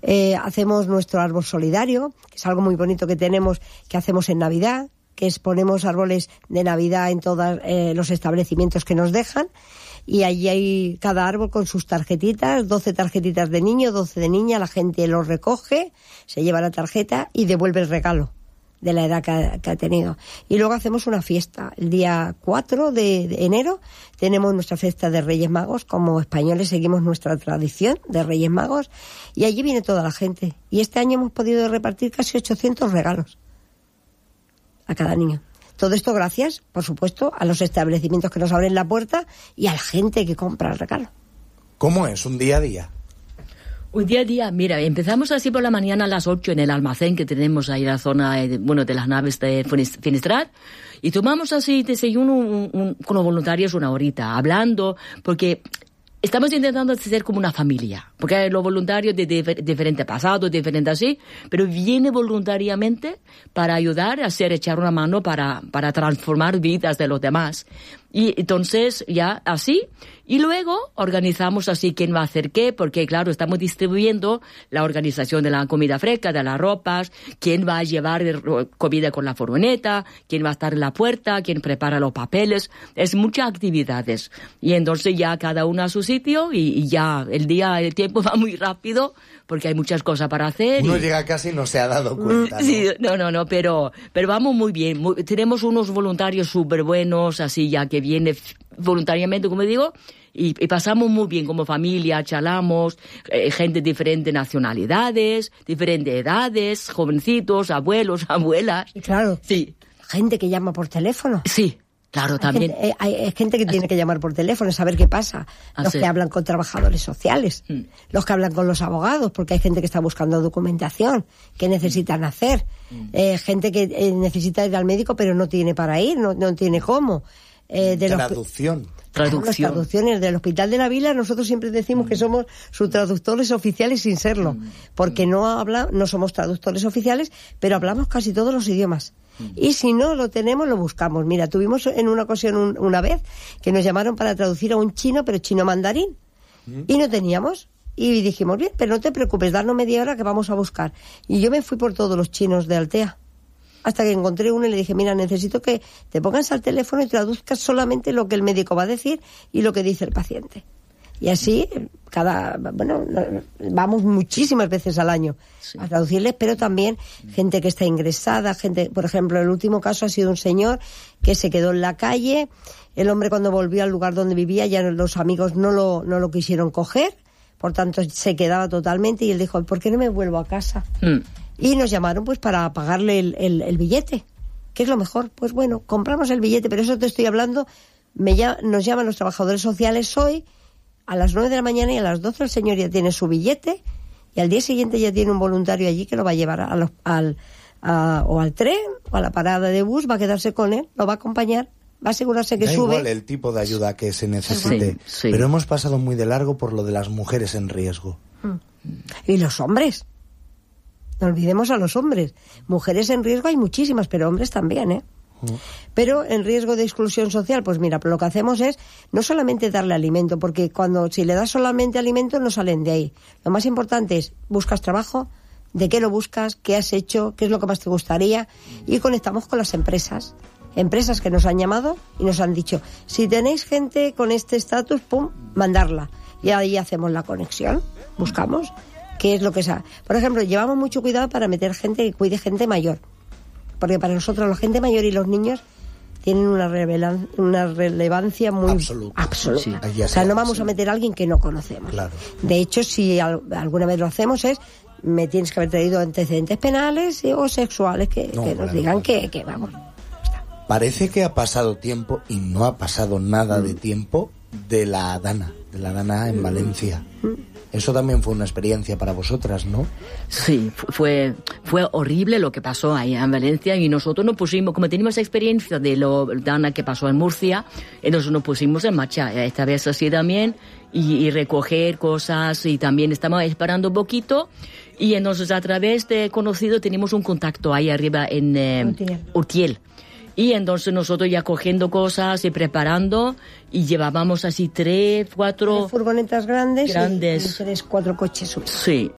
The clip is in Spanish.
Hacemos nuestro árbol solidario, que es algo muy bonito que tenemos, que hacemos en Navidad, que es ponemos árboles de Navidad en todos los establecimientos que nos dejan, y allí hay cada árbol con sus tarjetitas, 12 tarjetitas de niño, 12 de niña, la gente los recoge, se lleva la tarjeta y devuelve el regalo de la edad que ha tenido. Y luego hacemos una fiesta. El día 4 de enero tenemos nuestra fiesta de Reyes Magos. Como españoles seguimos nuestra tradición de Reyes Magos, y allí viene toda la gente. Y este año hemos podido repartir casi 800 regalos a cada niño. Todo esto gracias, por supuesto, a los establecimientos que nos abren la puerta y a la gente que compra el regalo. ¿Cómo es un día a día? Un día a día, mira, empezamos así por la mañana a las 8 en el almacén que tenemos ahí en la zona, de las naves de Finestrat, y tomamos así desayuno con los voluntarios una horita, hablando, porque estamos intentando hacer como una familia, porque hay los voluntarios de diferente pasado, diferente así, pero viene voluntariamente para ayudar a echar una mano para transformar vidas de los demás. Y entonces ya así, y luego organizamos así quién va a hacer qué, porque claro, estamos distribuyendo la organización de la comida fresca, de las ropas, quién va a llevar comida con la furgoneta, quién va a estar en la puerta, quién prepara los papeles, es muchas actividades. Y entonces ya cada uno a su sitio y ya el tiempo va muy rápido porque hay muchas cosas para hacer. Uno llega casi y no se ha dado cuenta, ¿no? Sí, no, pero vamos muy bien. Tenemos unos voluntarios súper buenos, así ya que viene voluntariamente, como digo, y pasamos muy bien como familia, charlamos, gente de diferentes nacionalidades, diferentes edades, jovencitos, abuelos, abuelas. Y claro, sí. Gente que llama por teléfono. Sí. Claro, también. Hay gente que tiene que llamar por teléfono, saber qué pasa. Los que hablan con trabajadores sociales, los que hablan con los abogados, porque hay gente que está buscando documentación, que necesitan hacer. Gente que necesita ir al médico, pero no tiene para ir, no tiene cómo. Traducción. Las traducciones del Hospital de la Vila, nosotros siempre decimos que somos sus traductores oficiales sin serlo, porque no somos traductores oficiales, pero hablamos casi todos los idiomas. Y si no lo tenemos, lo buscamos. Mira, tuvimos en una ocasión una vez que nos llamaron para traducir a un chino, pero chino mandarín, y no teníamos. Y dijimos, bien, pero no te preocupes, darnos media hora que vamos a buscar. Y yo me fui por todos los chinos de Altea, hasta que encontré uno y le dije, mira, necesito que te pongas al teléfono y traduzcas solamente lo que el médico va a decir y lo que dice el paciente. Y así, vamos muchísimas veces al año a traducirles, pero también gente que está ingresada, gente, por ejemplo, el último caso ha sido un señor que se quedó en la calle, el hombre cuando volvió al lugar donde vivía ya los amigos no lo quisieron coger, por tanto se quedaba totalmente, y él dijo, ¿por qué no me vuelvo a casa? Y nos llamaron pues para pagarle el billete. ¿Qué es lo mejor? Pues bueno, compramos el billete, pero eso te estoy hablando, nos llaman los trabajadores sociales hoy, a las 9 de la mañana, y a las 12 el señor ya tiene su billete, y al día siguiente ya tiene un voluntario allí que lo va a llevar o al tren o a la parada de bus, va a quedarse con él, lo va a acompañar, va a asegurarse que sube. Da igual el tipo de ayuda que se necesite, sí. Pero hemos pasado muy de largo por lo de las mujeres en riesgo. Y los hombres. No olvidemos a los hombres. Mujeres en riesgo hay muchísimas, pero hombres también, ¿eh? Pero en riesgo de exclusión social, pues mira, lo que hacemos es no solamente darle alimento, porque si le das solamente alimento no salen de ahí. Lo más importante es, buscas trabajo, de qué lo buscas, qué has hecho, qué es lo que más te gustaría, y conectamos con las empresas que nos han llamado y nos han dicho, si tenéis gente con este estatus, pum, mandarla. Y ahí hacemos la conexión, buscamos qué es lo que sea. Por ejemplo, llevamos mucho cuidado para meter gente que cuide gente mayor, porque para nosotros la gente mayor y los niños tienen una relevancia muy absoluta. Sí, o sea, no vamos a meter a alguien que no conocemos. Claro. De hecho, si alguna vez lo hacemos me tienes que haber traído antecedentes penales o sexuales que nos digan que vamos. Parece que ha pasado tiempo y no ha pasado nada de tiempo de la Dana en Valencia. Eso también fue una experiencia para vosotras, ¿no? Sí, fue horrible lo que pasó ahí en Valencia, y nosotros nos pusimos, como teníamos experiencia de lo Dana que pasó en Murcia, entonces nos pusimos en marcha esta vez así también, y recoger cosas, y también estamos esperando un poquito, y entonces a través de conocido tenemos un contacto ahí arriba en Urtiel. Y entonces nosotros ya cogiendo cosas y preparando, y llevábamos así 3, 4 furgonetas grandes. Y 3, 4 coches. Sí,